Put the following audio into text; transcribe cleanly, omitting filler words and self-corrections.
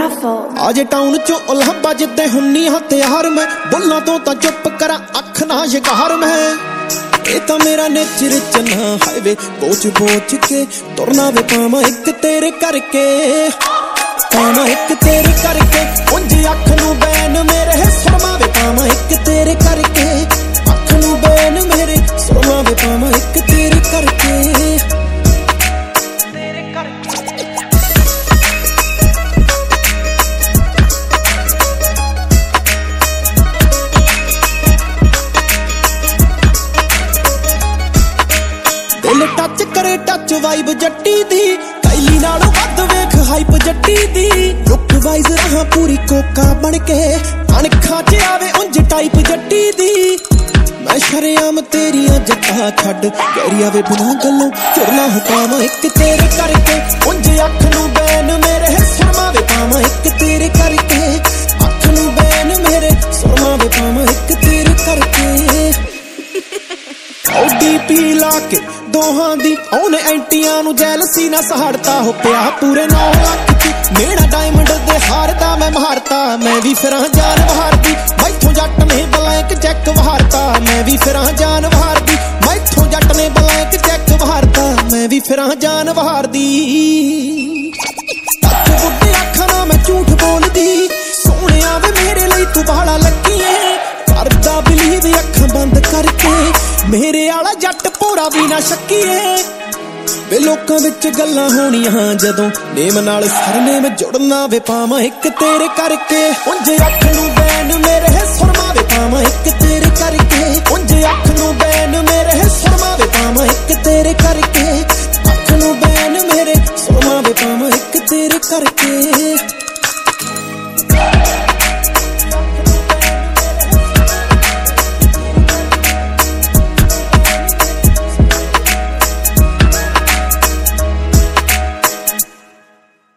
आजे टाउन चो उलहबा जिद्दे हुन्नी हाँ तैयार मैं बुल्ला तो ता चुप करा अख ना शिकार मैं ये तो मेरा नेचर चना हाईवे बोझ बोझ के तुरना वे पामा एक तेरे करके पामा एक तेरे करके उंज अख नू बैन मेरे सुरमा वे पामा एक तेरे करके अख नू बैन मेरे सुरमा वे पामा एक तेरे करके टच करे टच वाइब जट्टी दी कैली नालों वध वेख हाइप जट्टी दी लुक वाइज रहा पूरी कोका बन के अणखा च आवे उंज टाइप जट्टी दी मैं शरेआम तेरियां जट्टा छड्ड गैरिया वे बिना गल्लों चुरना हटावा एक तेरे करके उंज अख नू बैन मेरे सुरमा वे पावा एक तेरे करके अख नू बैन मेरे सुरमा वे पावा एक तेरे करके ODP ला के दोहां दी ओने एंटियां नू जैलसी ना सहाड़ता हो पिया पूरे 9 लाख च मेरा डायमंड दे हारदा मैं मारता मैं भी फिरां जान बहार दी मैथों जट ने ब्लैंक चेक बहारता मैं भी फिरां जान बहार दी मैथों जट ने ब्लैंक चेक बहारता मैं भी फिरां जान बहार दी अख बुड्ढे अखां ना मैं झूठ बोलदी सोहणिया वे मेरे लई तू बाला लगी ऐ करदा बिलीव अखां बंद करके मेरे आला जट भोरा भी ना शक्कीए वे लोकां विच गल्लां होणियां जदों नेम नाल सरनेम जुड़ना वे पावां एक तेरे करके उंज अख नू बैन मेरे सुरमा वे पावां एक तेरे करके उंज अख नू बैन मेरे सुरमा वे पावां एक तेरे करके अख नू बैन मेरे सुरमा वे पावां एक तेरे करके